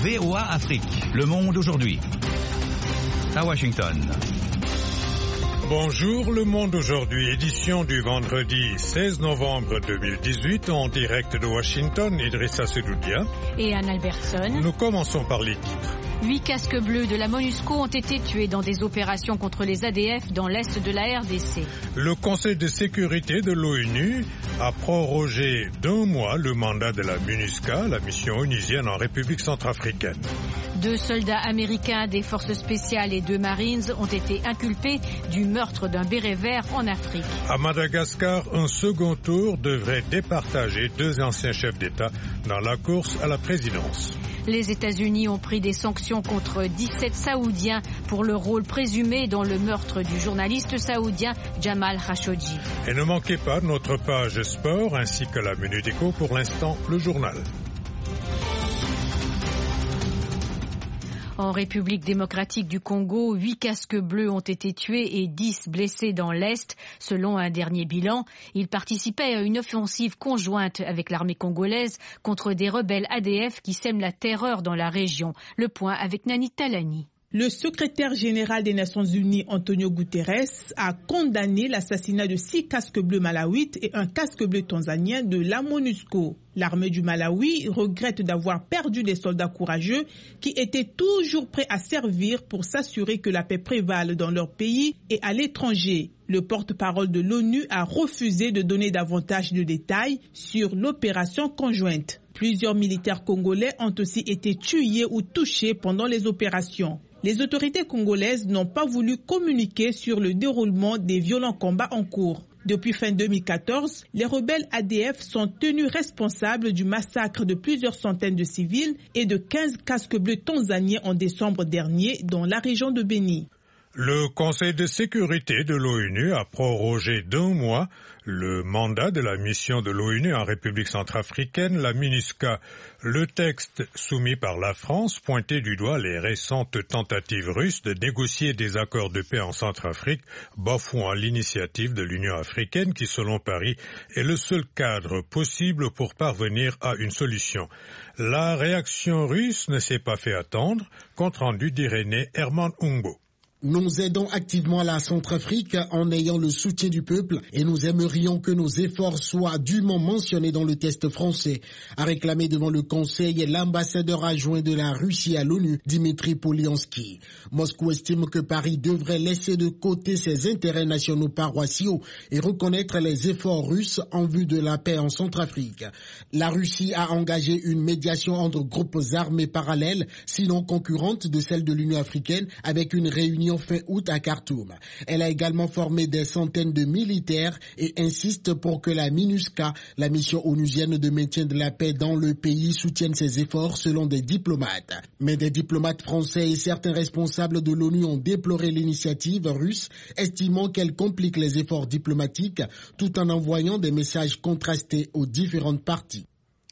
VOA Afrique, Le Monde aujourd'hui. À Washington. Bonjour, Le Monde aujourd'hui, édition du vendredi 16 novembre 2018, en direct de Washington, Idrissa Sedoudia et Anne Albertson. Nous commençons par les titres. 8 casques bleus de la MONUSCO ont été tués dans des opérations contre les ADF dans l'est de la RDC. Le Conseil de sécurité de l'ONU a prorogé d'1 mois le mandat de la MINUSCA, la mission onusienne en République centrafricaine. 2 soldats américains des forces spéciales et 2 Marines ont été inculpés du meurtre d'un béret vert en Afrique. À Madagascar, un second tour devrait départager 2 anciens chefs d'État dans la course à la présidence. Les États-Unis ont pris des sanctions contre 17 Saoudiens pour leur rôle présumé dans le meurtre du journaliste saoudien Jamal Khashoggi. Et ne manquez pas notre page sport ainsi que la Minute Éco, pour l'instant le journal. En République démocratique du Congo, 8 casques bleus ont été tués et 10 blessés dans l'Est, selon un dernier bilan. Ils participaient à une offensive conjointe avec l'armée congolaise contre des rebelles ADF qui sèment la terreur dans la région. Le point avec Nani Talani. Le secrétaire général des Nations Unies, Antonio Guterres, a condamné l'assassinat de 6 casques bleus malawites et un casque bleu tanzanien de la MONUSCO. L'armée du Malawi regrette d'avoir perdu des soldats courageux qui étaient toujours prêts à servir pour s'assurer que la paix prévale dans leur pays et à l'étranger. Le porte-parole de l'ONU a refusé de donner davantage de détails sur l'opération conjointe. Plusieurs militaires congolais ont aussi été tués ou touchés pendant les opérations. Les autorités congolaises n'ont pas voulu communiquer sur le déroulement des violents combats en cours. Depuis fin 2014, les rebelles ADF sont tenus responsables du massacre de plusieurs centaines de civils et de 15 casques bleus tanzaniens en décembre dernier dans la région de Beni. Le Conseil de sécurité de l'ONU a prorogé d'1 mois le mandat de la mission de l'ONU en République centrafricaine, la MINUSCA. Le texte soumis par la France pointait du doigt les récentes tentatives russes de négocier des accords de paix en Centrafrique, bafouant l'initiative de l'Union africaine qui, selon Paris, est le seul cadre possible pour parvenir à une solution. La réaction russe ne s'est pas fait attendre, compte rendu d'Irénée Herman Ungo. Nous aidons activement la Centrafrique en ayant le soutien du peuple et nous aimerions que nos efforts soient dûment mentionnés dans le test français, a réclamé devant le Conseil l'ambassadeur adjoint de la Russie à l'ONU, Dimitri Polyansky. Moscou estime que Paris devrait laisser de côté ses intérêts nationaux paroissiaux et reconnaître les efforts russes en vue de la paix en Centrafrique. La Russie a engagé une médiation entre groupes armés parallèles, sinon concurrentes de celle de l'Union africaine, avec une réunion fin août à Khartoum. Elle a également formé des centaines de militaires et insiste pour que la MINUSCA, la mission onusienne de maintien de la paix dans le pays, soutienne ses efforts selon des diplomates. Mais des diplomates français et certains responsables de l'ONU ont déploré l'initiative russe, estimant qu'elle complique les efforts diplomatiques tout en envoyant des messages contrastés aux différentes parties.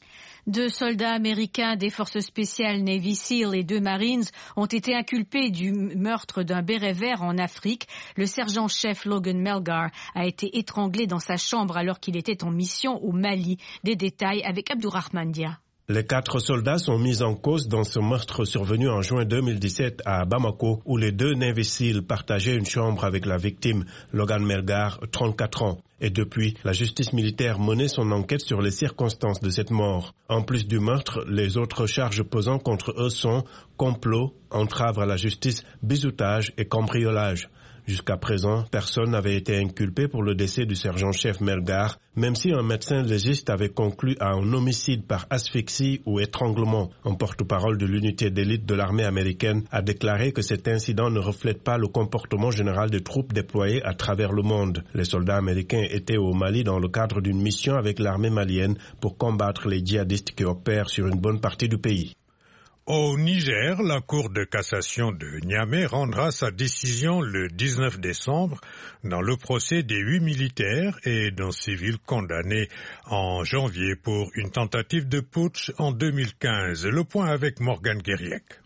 2 soldats américains des forces spéciales Navy SEAL et 2 Marines ont été inculpés du meurtre d'un béret vert en Afrique. Le sergent-chef Logan Melgar a été étranglé dans sa chambre alors qu'il était en mission au Mali. Des détails avec Abdourahmane Dia. Les 4 soldats sont mis en cause dans ce meurtre survenu en juin 2017 à Bamako, où les 2 Navy SEAL partageaient une chambre avec la victime, Logan Melgar, 34 ans. Et depuis, la justice militaire menait son enquête sur les circonstances de cette mort. En plus du meurtre, les autres charges pesant contre eux sont complot, entrave à la justice, bizutage et cambriolage. Jusqu'à présent, personne n'avait été inculpé pour le décès du sergent-chef Melgar, même si un médecin légiste avait conclu à un homicide par asphyxie ou étranglement. Un porte-parole de l'unité d'élite de l'armée américaine a déclaré que cet incident ne reflète pas le comportement général des troupes déployées à travers le monde. Les soldats américains étaient au Mali dans le cadre d'une mission avec l'armée malienne pour combattre les djihadistes qui opèrent sur une bonne partie du pays. Au Niger, la Cour de cassation de Niamey rendra sa décision le 19 décembre dans le procès des 8 militaires et d'un civil condamné en janvier pour une tentative de putsch en 2015. Le point avec Morgane Guériec.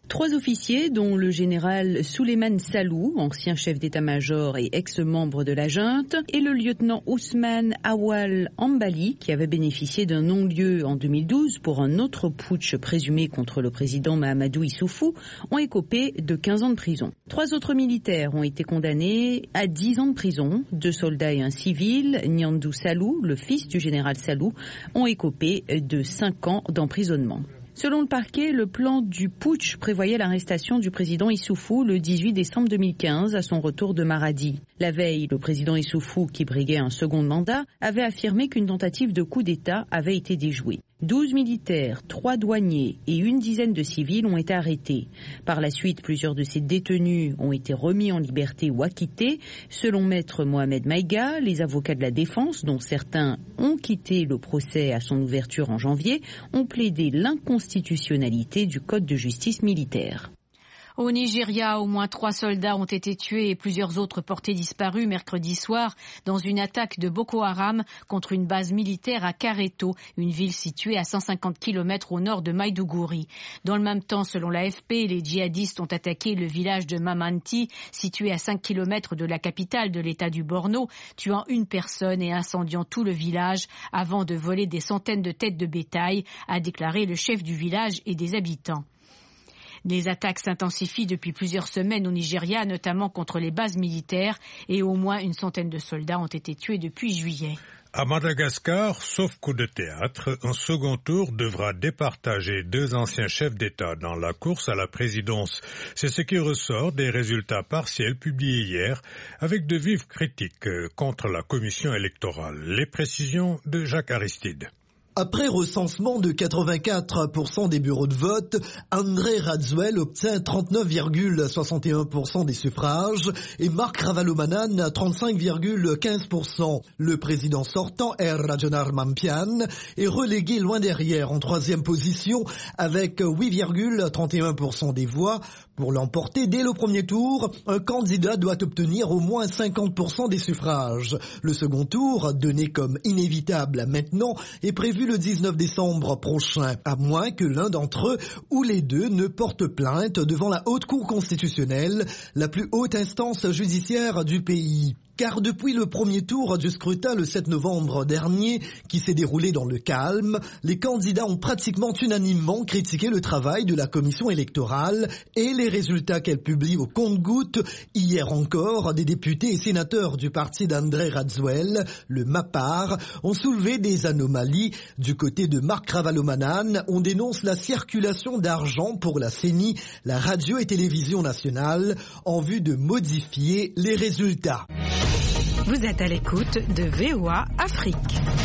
3 officiers, dont le général Souleymane Salou, ancien chef d'état-major et ex-membre de la junte, et le lieutenant Ousmane Awal Ambali, qui avait bénéficié d'un non-lieu en 2012 pour un autre putsch présumé contre le président Mahamadou Issoufou, ont écopé de 15 ans de prison. 3 autres militaires ont été condamnés à 10 ans de prison. 2 soldats et un civil, Nyandou Salou, le fils du général Salou, ont écopé de 5 ans d'emprisonnement. Selon le parquet, le plan du putsch prévoyait l'arrestation du président Issoufou le 18 décembre 2015 à son retour de Maradi. La veille, le président Issoufou, qui briguait un second mandat, avait affirmé qu'une tentative de coup d'État avait été déjouée. 12 militaires, 3 douaniers et une dizaine de civils ont été arrêtés. Par la suite, plusieurs de ces détenus ont été remis en liberté ou acquittés. Selon maître Mohamed Maïga, les avocats de la défense, dont certains ont quitté le procès à son ouverture en janvier, ont plaidé l'inconstitutionnalité du code de justice militaire. Au Nigeria, au moins 3 soldats ont été tués et plusieurs autres portés disparus mercredi soir dans une attaque de Boko Haram contre une base militaire à Kareto, une ville située à 150 km au nord de Maiduguri. Dans le même temps, selon l'AFP, les djihadistes ont attaqué le village de Mamanti, situé à 5 km de la capitale de l'État du Borno, tuant une personne et incendiant tout le village avant de voler des centaines de têtes de bétail, a déclaré le chef du village et des habitants. Les attaques s'intensifient depuis plusieurs semaines au Nigeria, notamment contre les bases militaires, et au moins une centaine de soldats ont été tués depuis juillet. À Madagascar, sauf coup de théâtre, un second tour devra départager 2 anciens chefs d'État dans la course à la présidence. C'est ce qui ressort des résultats partiels publiés hier, avec de vives critiques contre la commission électorale. Les précisions de Jacques Aristide. Après recensement de 84% des bureaux de vote, André Rajoelina obtient 39,61% des suffrages et Marc Ravalomanane 35,15%. Le président sortant, R. Rajonar Mampian, est relégué loin derrière en 3e position avec 8,31% des voix. Pour l'emporter dès le premier tour, un candidat doit obtenir au moins 50% des suffrages. Le second tour, donné comme inévitable maintenant, est prévu le 19 décembre prochain, à moins que l'un d'entre eux ou les deux ne porte plainte devant la Haute Cour constitutionnelle, la plus haute instance judiciaire du pays. Car depuis le premier tour du scrutin le 7 novembre dernier, qui s'est déroulé dans le calme, les candidats ont pratiquement unanimement critiqué le travail de la commission électorale et les résultats qu'elle publie au compte-gouttes. Hier encore, des députés et sénateurs du parti d'André Rajoelina, le MAPAR, ont soulevé des anomalies. Du côté de Marc Ravalomanane, on dénonce la circulation d'argent pour la CENI, la radio et télévision nationale, en vue de modifier les résultats. Vous êtes à l'écoute de VOA Afrique.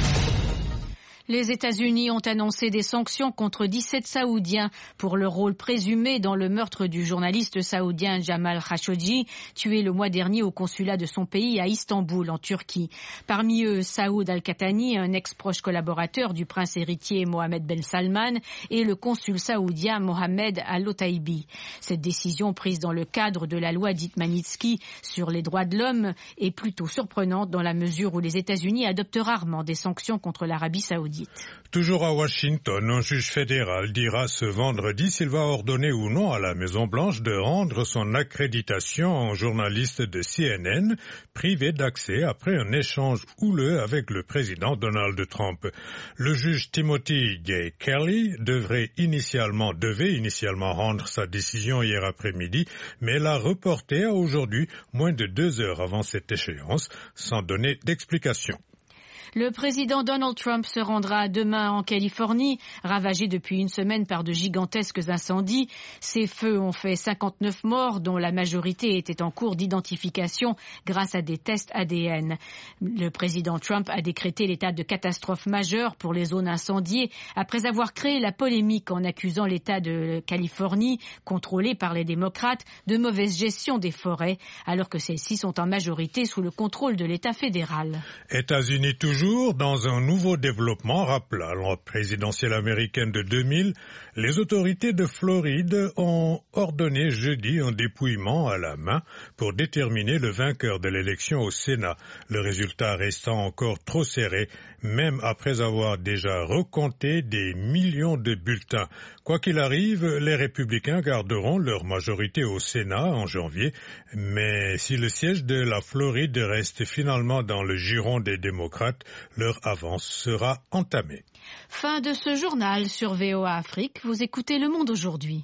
Les États-Unis ont annoncé des sanctions contre 17 Saoudiens pour leur rôle présumé dans le meurtre du journaliste saoudien Jamal Khashoggi, tué le mois dernier au consulat de son pays à Istanbul, en Turquie. Parmi eux, Saoud Al-Qahtani, un ex-proche collaborateur du prince héritier Mohammed Ben Salman, et le consul saoudien Mohamed Al-Otaibi. Cette décision, prise dans le cadre de la loi dite Magnitsky sur les droits de l'homme, est plutôt surprenante dans la mesure où les États-Unis adoptent rarement des sanctions contre l'Arabie saoudite. Toujours à Washington, un juge fédéral dira ce vendredi s'il va ordonner ou non à la Maison-Blanche de rendre son accréditation à un journaliste de CNN privé d'accès après un échange houleux avec le président Donald Trump. Le juge Timothy J. Kelly devait initialement rendre sa décision hier après-midi, mais l'a reportée à aujourd'hui, moins de 2 heures avant cette échéance, sans donner d'explication. Le président Donald Trump se rendra demain en Californie, ravagée depuis une semaine par de gigantesques incendies. Ces feux ont fait 59 morts, dont la majorité était en cours d'identification grâce à des tests ADN. Le président Trump a décrété l'état de catastrophe majeure pour les zones incendiées après avoir créé la polémique en accusant l'État de Californie, contrôlé par les démocrates, de mauvaise gestion des forêts, alors que celles-ci sont en majorité sous le contrôle de l'État fédéral. États-Unis toujours dans un nouveau développement rappelant la présidentielle américaine de 2000, les autorités de Floride ont ordonné jeudi un dépouillement à la main pour déterminer le vainqueur de l'élection au Sénat, le résultat restant encore trop serré, même après avoir déjà recompté des millions de bulletins. Quoi qu'il arrive, les républicains garderont leur majorité au Sénat en janvier, mais si le siège de la Floride reste finalement dans le giron des démocrates, leur avance sera entamée. Fin de ce journal sur VOA Afrique. Vous écoutez Le Monde aujourd'hui.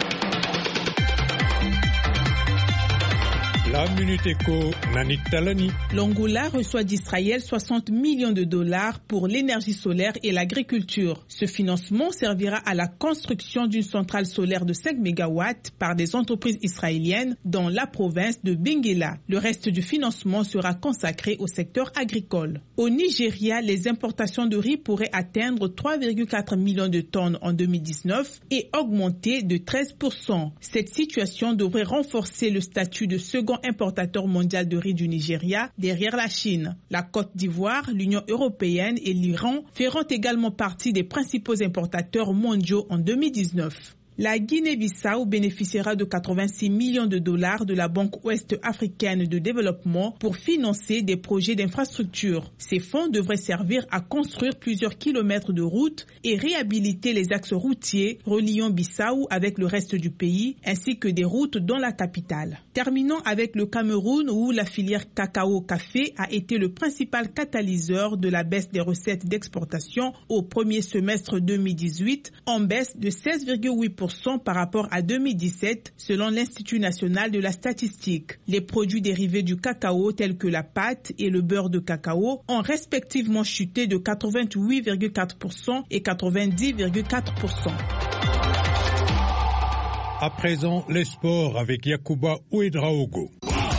La Minute Éco, Nanik Talani. L'Angola reçoit d'Israël 60 millions de dollars pour l'énergie solaire et l'agriculture. Ce financement servira à la construction d'une centrale solaire de 5 MW par des entreprises israéliennes dans la province de Benguela. Le reste du financement sera consacré au secteur agricole. Au Nigeria, les importations de riz pourraient atteindre 3,4 millions de tonnes en 2019 et augmenter de 13%. Cette situation devrait renforcer le statut de second importateur mondial de riz du Nigeria derrière la Chine. La Côte d'Ivoire, l'Union européenne et l'Iran feront également partie des principaux importateurs mondiaux en 2019. La Guinée-Bissau bénéficiera de 86 millions de dollars de la Banque ouest-africaine de développement pour financer des projets d'infrastructure. Ces fonds devraient servir à construire plusieurs kilomètres de routes et réhabiliter les axes routiers reliant Bissau avec le reste du pays, ainsi que des routes dans la capitale. Terminons avec le Cameroun où la filière cacao-café a été le principal catalyseur de la baisse des recettes d'exportation au premier semestre 2018, en baisse de 16,8% par rapport à 2017, selon l'Institut national de la statistique. Les produits dérivés du cacao tels que la pâte et le beurre de cacao ont respectivement chuté de 88,4% et 90,4%. À présent, les sports avec Yacouba Ouedraogo.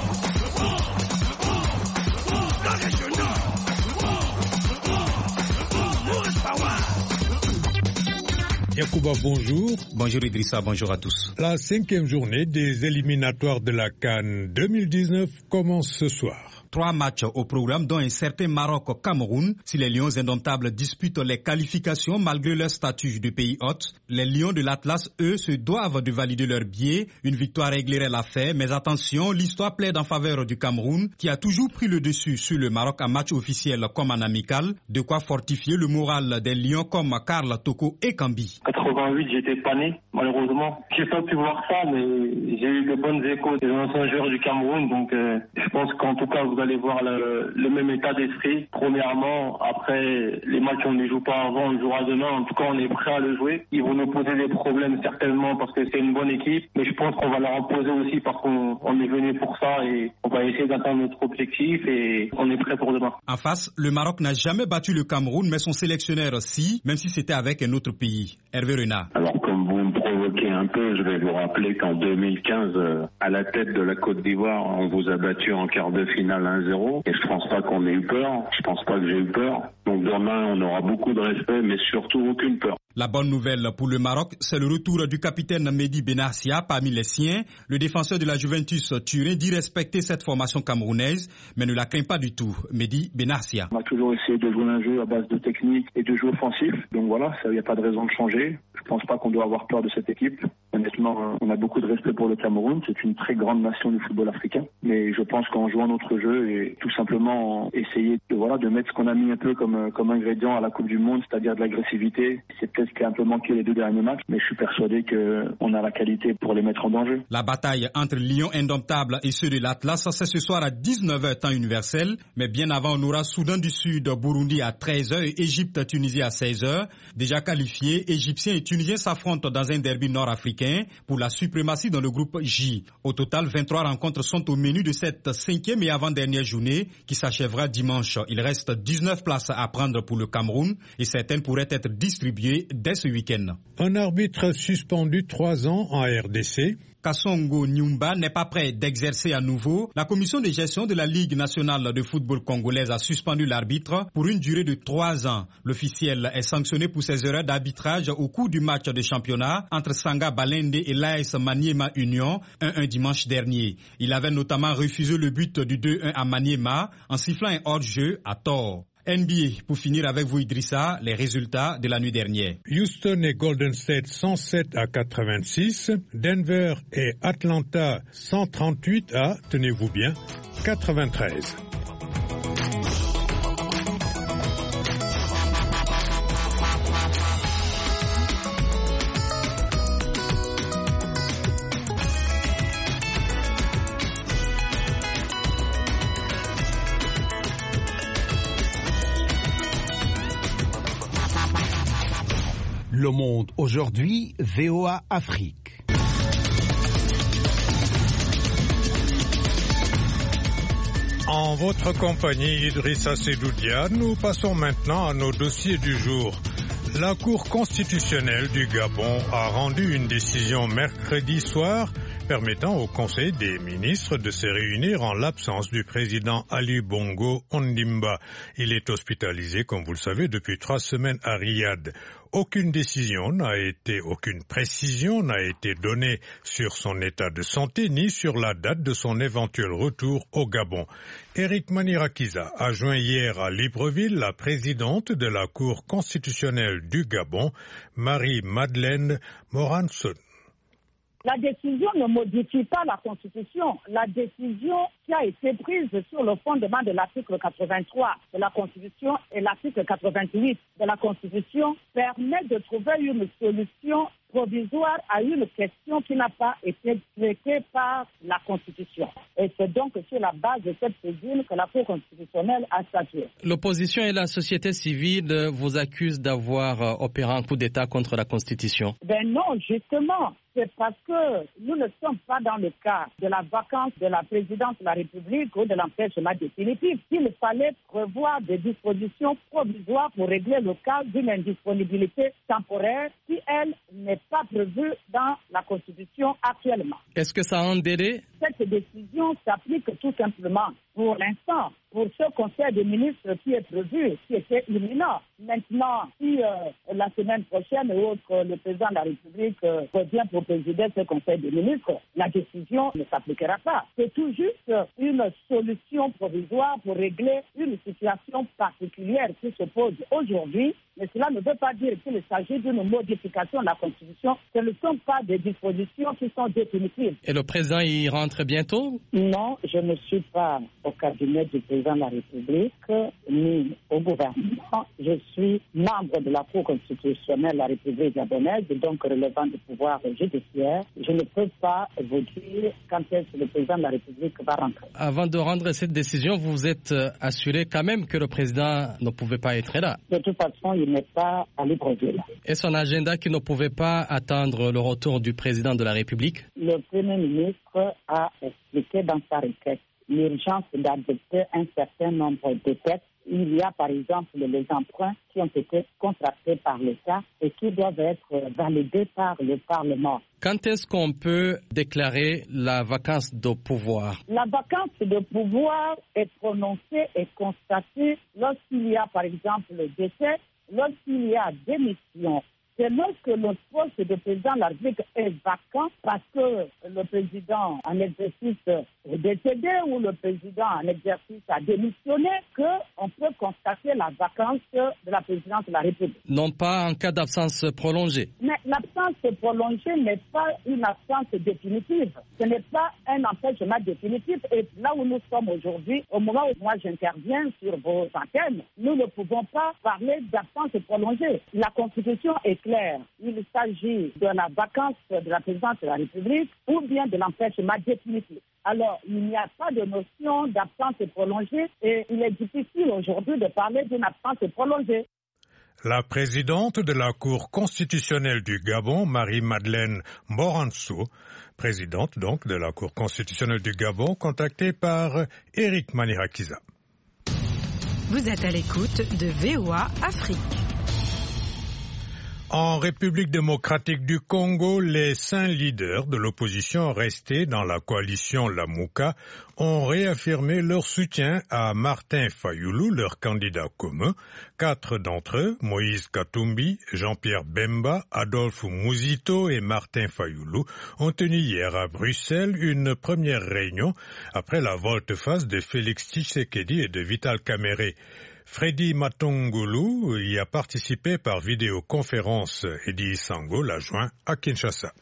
Yacouba, bonjour. Bonjour Idrissa, bonjour à tous. La 5e journée des éliminatoires de la CAN 2019 commence ce soir. 3 matchs au programme, dont un certain Maroc-Cameroun. Si les Lions indomptables disputent les qualifications malgré leur statut de pays hôte, les Lions de l'Atlas, eux, se doivent de valider leur billet. Une victoire réglerait l'affaire, mais attention, l'histoire plaide en faveur du Cameroun, qui a toujours pris le dessus sur le Maroc en match officiel comme en amical. De quoi fortifier le moral des Lions comme Karl Toko et Kambi. 88, j'étais pas né, malheureusement. J'ai pas pu voir ça, mais j'ai eu de bonnes échos des anciens joueurs du Cameroun, donc je pense qu'en tout cas, vous allez voir le même état d'esprit. Premièrement, après, les matchs, on ne les joue pas avant, on le jouera demain. En tout cas, on est prêt à le jouer. Ils vont nous poser des problèmes, certainement, parce que c'est une bonne équipe, mais je pense qu'on va leur en poser aussi parce qu'on est venu pour ça et on va essayer d'atteindre notre objectif et on est prêt pour demain. En face, le Maroc n'a jamais battu le Cameroun, mais son sélectionneur si, même si c'était avec un autre pays. Hervé Renard. Alors, comme vous me provoquez un peu, je vais vous rappeler qu'en 2015, à la tête de la Côte d'Ivoire, on vous a battu en quart de finale 1-0. Et je pense pas qu'on ait eu peur. Je pense pas que j'ai eu peur. Donc demain, on aura beaucoup de respect, mais surtout aucune peur. La bonne nouvelle pour le Maroc, c'est le retour du capitaine Mehdi Benassia parmi les siens. Le défenseur de la Juventus Turin dit respecter cette formation camerounaise, mais ne la craint pas du tout. Mehdi Benassia. On a toujours essayé de jouer un jeu à base de technique et de jeu offensif. Donc voilà, il n'y a pas de raison de changer. Je pense pas qu'on doit avoir peur de cette équipe. Honnêtement, on a beaucoup de respect pour le Cameroun. C'est une très grande nation du football africain. Mais je pense qu'en jouant notre jeu et tout simplement essayer de mettre ce qu'on a mis un peu comme ingrédient à la Coupe du Monde, c'est-à-dire de l'agressivité, c'est peut-être ce qui a un peu manqué les 2 derniers matchs, mais je suis persuadé qu'on a la qualité pour les mettre en danger. La bataille entre Lions indomptables et ceux de l'Atlas, c'est ce soir à 19h temps universel, mais bien avant on aura Soudan du Sud, Burundi à 13h et Égypte, Tunisie à 16h. Déjà qualifiés, Égyptiens et Tunisiens s'affrontent dans un derby nord-africain pour la suprématie dans le groupe J. Au total, 23 rencontres sont au menu de cette 5e et avant-dernière journée qui s'achèvera dimanche. Il reste 19 places à prendre pour le Cameroun et certaines pourraient être distribuées dès ce week-end. Un arbitre suspendu 3 ans en RDC. Kassongo Nyumba n'est pas prêt d'exercer à nouveau. La commission de gestion de la Ligue nationale de football congolaise a suspendu l'arbitre pour une durée de 3 ans. L'officiel est sanctionné pour ses erreurs d'arbitrage au cours du match de championnat entre Sanga Balende et l'AS Maniema Union, 1-1 dimanche dernier. Il avait notamment refusé le but du 2-1 à Maniema en sifflant un hors-jeu à tort. NBA, pour finir avec vous Idrissa, les résultats de la nuit dernière. Houston et Golden State 107 à 86, Denver et Atlanta 138 à, tenez-vous bien, 93. Le Monde aujourd'hui, VOA Afrique. En votre compagnie, Idrissa Sedoudia, nous passons maintenant à nos dossiers du jour. La Cour constitutionnelle du Gabon a rendu une décision mercredi soir permettant au Conseil des ministres de se réunir en l'absence du président Ali Bongo Ondimba. Il est hospitalisé, comme vous le savez, depuis 3 semaines à Riyad. Aucune précision n'a été donnée sur son état de santé ni sur la date de son éventuel retour au Gabon. Éric Manirakiza a joint hier à Libreville la présidente de la Cour constitutionnelle du Gabon, Marie-Madeleine Moranson. La décision ne modifie pas la Constitution. La décision qui a été prise sur le fondement de l'article 83 de la Constitution et l'article 88 de la Constitution permet de trouver une solution provisoire à une question qui n'a pas été traitée par la Constitution. Et c'est donc sur la base de cette saisine que la Cour constitutionnelle a statué. L'opposition et la société civile vous accusent d'avoir opéré un coup d'État contre la Constitution. Non, justement. C'est parce que nous ne sommes pas dans le cas de la vacance de la présidence de la République ou de l'empêchement définitif. Il fallait prévoir des dispositions provisoires pour régler le cas d'une indisponibilité temporaire qui, elle, n'est pas prévue dans la Constitution actuellement. Est-ce que ça a un délai? Cette décision s'applique tout simplement pour l'instant, pour ce Conseil des ministres qui est prévu, qui était imminent. Maintenant, si la semaine prochaine ou autre, le président de la République revient pour présider ce Conseil des ministres, la décision ne s'appliquera pas. C'est tout juste une solution provisoire pour régler une situation particulière qui se pose aujourd'hui. Mais cela ne veut pas dire qu'il s'agit d'une modification de la Constitution. Ce ne sont pas des dispositions qui sont définitives. Et le président y rentre bientôt? Non, je ne suis pas au cabinet du président de la République ni au gouvernement. Je suis membre de la Cour constitutionnelle de la République gabonaise, donc relevant du pouvoir judiciaire. Je ne peux pas vous dire quand est-ce que le président de la République va rentrer. Avant de rendre cette décision, vous vous êtes assuré quand même que le président ne pouvait pas être là. De toute façon, il n'est pas à Libreville. Et son agenda qui ne pouvait pas attendre le retour du président de la République? Le Premier ministre a expliqué dans sa requête l'urgence d'adopter un certain nombre de textes. Il y a par exemple les emprunts qui ont été contractés par l'État et qui doivent être validés par le Parlement. Quand est-ce qu'on peut déclarer la vacance de pouvoir? La vacance de pouvoir est prononcée et constatée lorsqu'il y a par exemple le décès, lorsqu'il y a démission. C'est lorsque le poste de président de la République est vacant parce que le président en exercice est décédé ou le président en exercice a démissionné qu'on peut constater la vacance de la présidence de la République. Non pas en cas d'absence prolongée. Mais l'absence prolongée n'est pas une absence définitive. Ce n'est pas un empêchement définitif. Et là où nous sommes aujourd'hui, au moment où moi j'interviens sur vos antennes, nous ne pouvons pas parler d'absence prolongée. La Constitution est claire. Il s'agit de la vacance de la présidence de la République ou bien de l'empêchement définitif. Alors, il n'y a pas de notion d'absence prolongée et il est difficile aujourd'hui de parler d'une absence prolongée. La présidente de la Cour constitutionnelle du Gabon, Marie-Madeleine Moranso, présidente donc de la Cour constitutionnelle du Gabon, contactée par Éric Manirakiza. Vous êtes à l'écoute de VOA Afrique. En République démocratique du Congo, les 5 leaders de l'opposition restés dans la coalition Lamuka ont réaffirmé leur soutien à Martin Fayulu, leur candidat commun. 4 d'entre eux, Moïse Katumbi, Jean-Pierre Bemba, Adolphe Muzito et Martin Fayulu, ont tenu hier à Bruxelles une première réunion après la volte-face de Félix Tshisekedi et de Vital Kamerhe. Freddy Matongulu y a participé par vidéoconférence. Eddie Sango l'a joint à Kinshasa.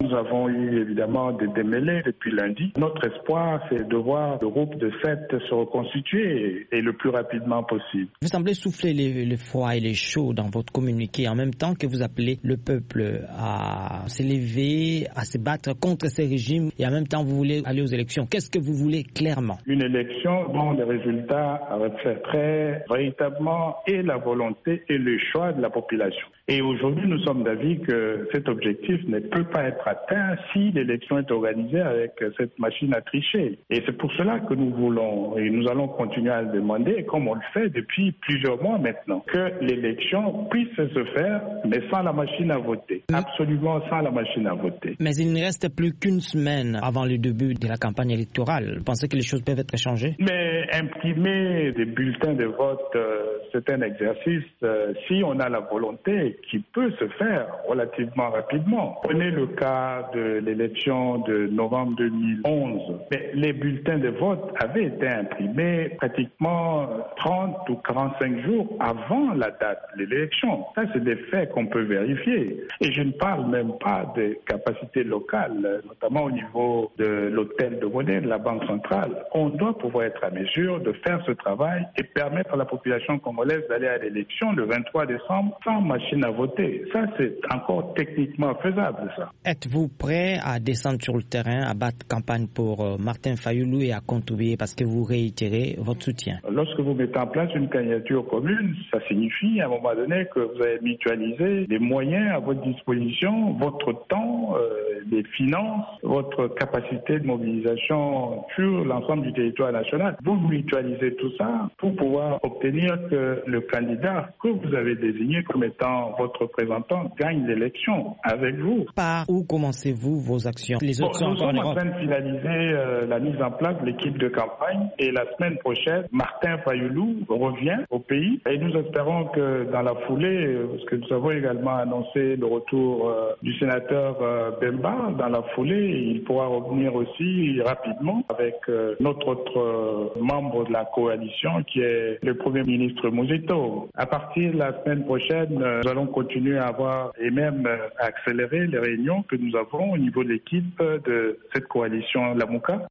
Nous avons eu évidemment des démêlés depuis lundi. Notre espoir, c'est de voir le groupe de 7 se reconstituer et le plus rapidement possible. Vous semblez souffler le froid et les chaud dans votre communiqué en même temps que vous appelez le peuple à s'élever, à se battre contre ces régimes et en même temps vous voulez aller aux élections. Qu'est-ce que vous voulez clairement? Une élection dont les résultats reflèteraient véritablement et la volonté et le choix de la population. Et aujourd'hui, nous sommes d'avis que cet objectif ne peut pas être atteint si l'élection est organisée avec cette machine à tricher. Et c'est pour cela que nous voulons, et nous allons continuer à le demander, comme on le fait depuis plusieurs mois maintenant, que l'élection puisse se faire, mais sans la machine à voter. Absolument sans la machine à voter. Mais il ne reste plus qu'une semaine avant le début de la campagne électorale. Vous pensez que les choses peuvent être changées? Mais imprimer des bulletins de vote, c'est un exercice, si on a la volonté, qui peut se faire relativement rapidement. Prenez le cas de l'élection de novembre 2011. Mais les bulletins de vote avaient été imprimés pratiquement 30 ou 45 jours avant la date de l'élection. Ça, c'est des faits qu'on peut vérifier. Et je ne parle même pas des capacités locales, notamment au niveau de l'hôtel de monnaie, de la Banque centrale. On doit pouvoir être à mesure de faire ce travail et permettre à la population congolaise d'aller à l'élection le 23 décembre sans machine à voter. Ça, c'est encore techniquement faisable, ça. Êtes-vous prêt à descendre sur le terrain, à battre campagne pour Martin Fayulu et à contribuer parce que vous réitérez votre soutien? Lorsque vous mettez en place une candidature commune, ça signifie à un moment donné que vous avez mutualisé les moyens à votre disposition, votre temps, les finances, votre capacité de mobilisation sur l'ensemble du territoire national. Vous mutualisez tout ça pour pouvoir obtenir que le candidat que vous avez désigné comme étant votre représentant gagne l'élection avec vous. Par où commencez-vous vos actions? Les autres sont nous sommes en train de finaliser la mise en place de l'équipe de campagne et la semaine prochaine, Martin Fayulu revient au pays et nous espérons que dans la foulée, parce que nous avons également annoncé le retour du sénateur Bemba, dans la foulée, il pourra revenir aussi rapidement avec notre autre membre de la coalition qui est le Premier ministre Muzito. À partir de la semaine prochaine, nous allons continuer à avoir et même à accélérer les réunions que nous avons au niveau de l'équipe de cette coalition Lamuka.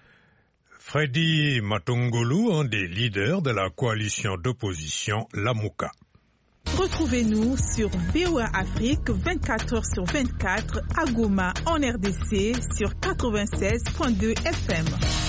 Freddy Matungulu, un des leaders de la coalition d'opposition Lamuka. Retrouvez-nous sur VOA Afrique 24h/24 à Goma en RDC sur 96.2 FM.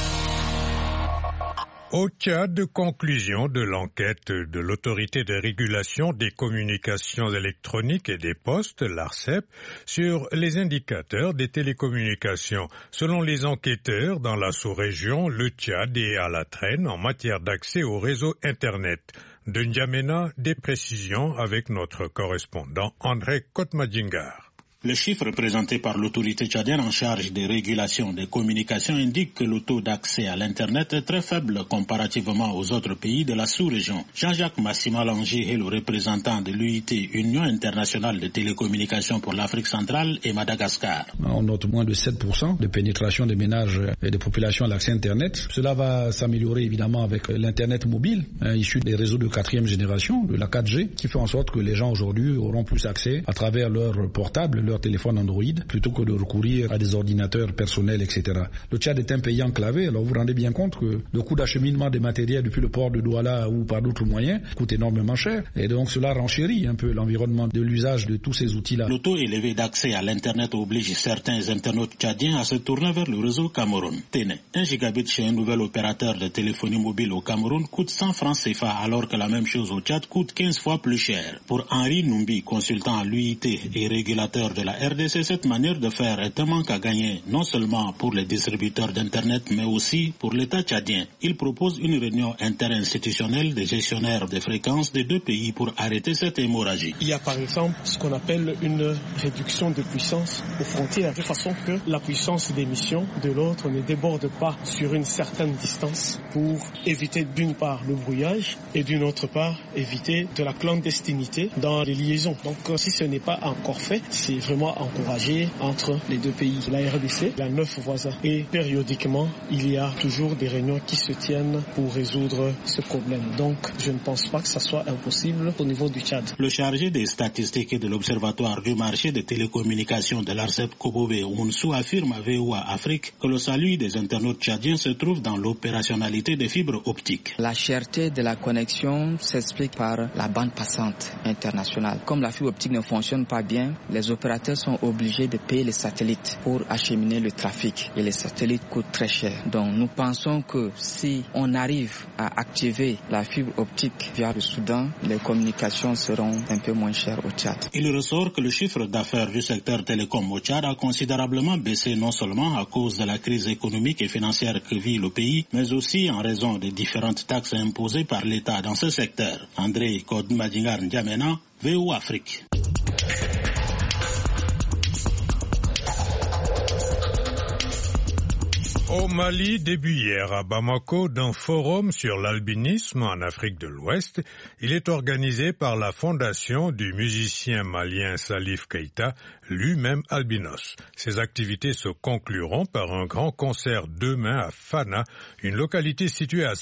Au Tchad, conclusion de l'enquête de l'autorité de régulation des communications électroniques et des postes, l'ARCEP, sur les indicateurs des télécommunications. Selon les enquêteurs, dans la sous-région, le Tchad est à la traîne en matière d'accès au réseau Internet. De N'Djamena, des précisions avec notre correspondant André Kotmadjingar. Le chiffre présenté par l'autorité tchadienne en charge des régulations des communications indique que le taux d'accès à l'Internet est très faible comparativement aux autres pays de la sous-région. Jean-Jacques Massima-Langer est le représentant de l'UIT, Union internationale de télécommunications pour l'Afrique centrale et Madagascar. On note moins de 7% de pénétration des ménages et des populations à l'accès Internet. Cela va s'améliorer évidemment avec l'Internet mobile, issu des réseaux de 4e génération, de la 4G, qui fait en sorte que les gens aujourd'hui auront plus accès à travers leur portable, leur téléphone Android, plutôt que de recourir à des ordinateurs personnels, etc. Le Tchad est un pays enclavé, alors vous vous rendez bien compte que le coût d'acheminement des matériels depuis le port de Douala ou par d'autres moyens coûte énormément cher, et donc cela renchérit un peu l'environnement de l'usage de tous ces outils-là. Le taux élevé d'accès à l'Internet oblige certains internautes tchadiens à se tourner vers le réseau Cameroun. Tenez, 1 gigabit chez un nouvel opérateur de téléphonie mobile au Cameroun coûte 100 francs CFA, alors que la même chose au Tchad coûte 15 fois plus cher. Pour Henri Numbi, consultant à l'UIT et régulateur de la RDC, cette manière de faire est un manque à gagner, non seulement pour les distributeurs d'Internet, mais aussi pour l'État tchadien. Il propose une réunion interinstitutionnelle des gestionnaires des fréquences des deux pays pour arrêter cette hémorragie. Il y a par exemple ce qu'on appelle une réduction de puissance aux frontières, de façon que la puissance d'émission de l'autre ne déborde pas sur une certaine distance pour éviter d'une part le brouillage et d'une autre part éviter de la clandestinité dans les liaisons. Donc si ce n'est pas encore fait, c'est vraiment encouragée entre les deux pays. La RDC, il y a 9 voisins et périodiquement, il y a toujours des réunions qui se tiennent pour résoudre ce problème. Donc, je ne pense pas que ça soit impossible au niveau du Tchad. Le chargé des statistiques et de l'Observatoire du marché des télécommunications de l'ARCEP Kobobe Ounsou affirme à VOA Afrique que le salut des internautes tchadiens se trouve dans l'opérationnalité des fibres optiques. La cherté de la connexion s'explique par la bande passante internationale. Comme la fibre optique ne fonctionne pas bien, les opérateurs sont obligés de payer les satellites pour acheminer le trafic et les satellites coûtent très cher. Donc nous pensons que si on arrive à activer la fibre optique via le Soudan, les communications seront un peu moins chères au Tchad. Il ressort que le chiffre d'affaires du secteur télécom au Tchad a considérablement baissé non seulement à cause de la crise économique et financière que vit le pays, mais aussi en raison des différentes taxes imposées par l'État dans ce secteur. André Kodmadingar N'Djamena, VOA Afrique. Au Mali, début hier à Bamako, d'un forum sur l'albinisme en Afrique de l'Ouest, il est organisé par la fondation du musicien malien Salif Keita, lui-même albinos. Ces activités se concluront par un grand concert demain à Fana, une localité située à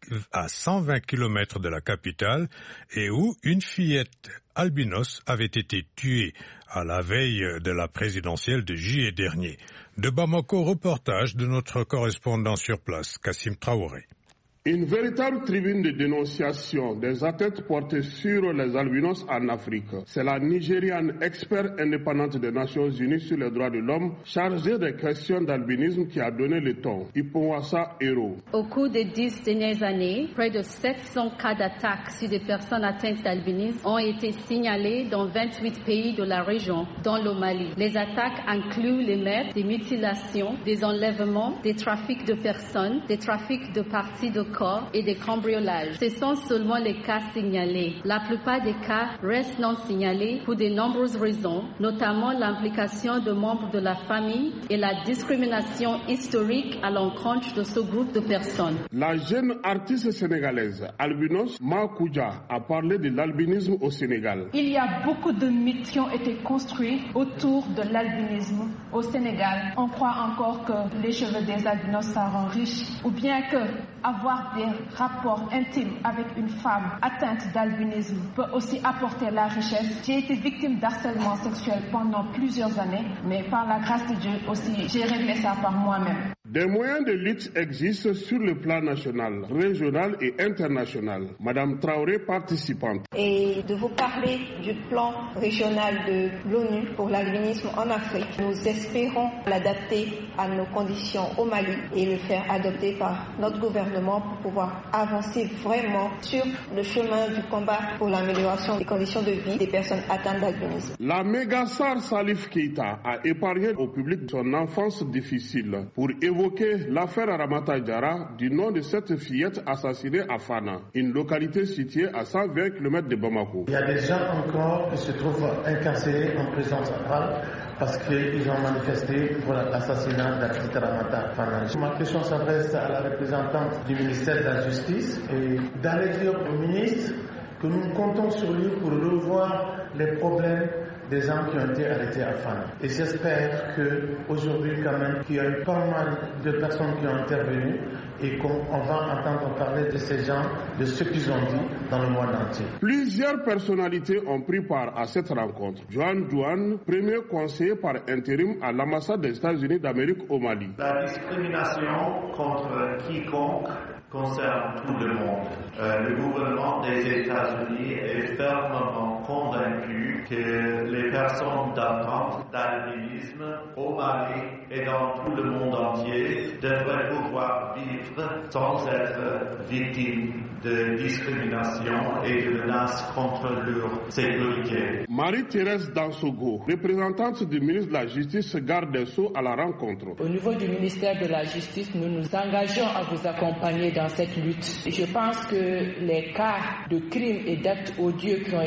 120 km de la capitale et où une fillette albinos avait été tuée à la veille de la présidentielle de juillet dernier. De Bamako, reportage de notre correspondant sur place, Kassim Traoré. Une véritable tribune de dénonciation des atteintes portées sur les albinos en Afrique. C'est la Nigériane experte indépendante des Nations Unies sur les droits de l'homme, chargée des questions d'albinisme, qui a donné le ton. Ipouassa Hero. Au cours des 10 dernières années, près de 700 cas d'attaques sur des personnes atteintes d'albinisme ont été signalés dans 28 pays de la région, dont le Mali. Les attaques incluent les meurtres, des mutilations, des enlèvements, des trafics de personnes, des trafics de parties de corps et des cambriolages. Ce sont seulement les cas signalés. La plupart des cas restent non signalés pour de nombreuses raisons, notamment l'implication de membres de la famille et la discrimination historique à l'encontre de ce groupe de personnes. La jeune artiste sénégalaise albinos Makouja a parlé de l'albinisme au Sénégal. Il y a beaucoup de mythes qui ont été construits autour de l'albinisme au Sénégal. On croit encore que les cheveux des albinos ça rend riche, ou bien que avoir des rapports intimes avec une femme atteinte d'albinisme peut aussi apporter la richesse. J'ai été victime d'harcèlement sexuel pendant plusieurs années, mais par la grâce de Dieu aussi, j'ai réglé ça par moi-même. Des moyens de lutte existent sur le plan national, régional et international. Madame Traoré, participante. Et de vous parler du plan régional de l'ONU pour l'albinisme en Afrique. Nous espérons l'adapter à nos conditions au Mali et le faire adopter par notre gouvernement pour pouvoir avancer vraiment sur le chemin du combat pour l'amélioration des conditions de vie des personnes atteintes d'albinisme. La mégastar Salif Keita a épargné au public son enfance difficile pour évoquer l'affaire Ramata Diarra du nom de cette fillette assassinée à Fana, une localité située à 120 km de Bamako. Il y a des gens encore qui se trouvent incarcérés en prison centrale parce qu'ils ont manifesté pour l'assassinat d'Artiste Ramata Fana. Ma question s'adresse à la représentante du ministère de la Justice et d'aller dire au ministre que nous comptons sur lui pour revoir les problèmes des gens qui ont été arrêtés à Fana. Et j'espère qu'aujourd'hui, quand même, qu'il y a eu pas mal de personnes qui ont intervenu et qu'on va entendre parler de ces gens, de ce qu'ils ont dit dans le monde entier. Plusieurs personnalités ont pris part à cette rencontre. Joan Douane, premier conseiller par intérim à l'ambassade des États-Unis d'Amérique au Mali. La discrimination contre quiconque concerne tout le monde. Le gouvernement des États-Unis est fermement convaincu que les personnes atteintes d'albinisme au Mali et dans tout le monde entier devraient pouvoir vivre sans être victimes de discrimination et de menaces contre leur sécurité. Marie-Thérèse Dansogo, représentante du ministre de la Justice, garde des Sceaux à la rencontre. Au niveau du ministère de la Justice, nous nous engageons à vous accompagner dans cette lutte. Je pense que les cas de crimes et d'actes odieux qui ont été commis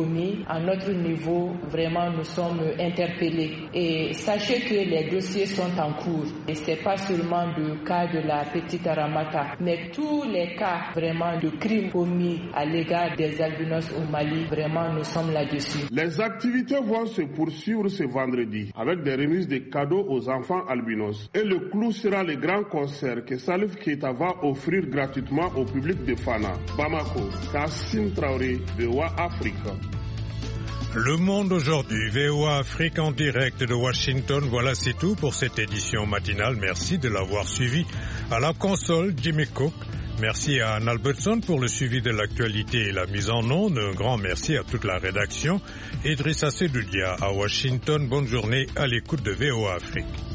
commis, à notre niveau, vraiment nous sommes interpellés. Et sachez que les dossiers sont en cours. Et c'est pas seulement le cas de la petite Aramata, mais tous les cas vraiment de crimes commis à l'égard des albinos au Mali, vraiment nous sommes là-dessus. Les activités vont se poursuivre ce vendredi avec des remises de cadeaux aux enfants albinos. Et le clou sera le grand concert que Salif Keita va offrir gratuitement au public de Fana. Bamako, Kassim Traoré, VOA Afrique. Le Monde aujourd'hui, VOA Afrique en direct de Washington. Voilà, c'est tout pour cette édition matinale. Merci de l'avoir suivi. À la console, Jimmy Cook. Merci à Anne Albertson pour le suivi de l'actualité et la mise en onde. Un grand merci à toute la rédaction. Idrissa Sedoudia à Washington. Bonne journée à l'écoute de VOA Afrique.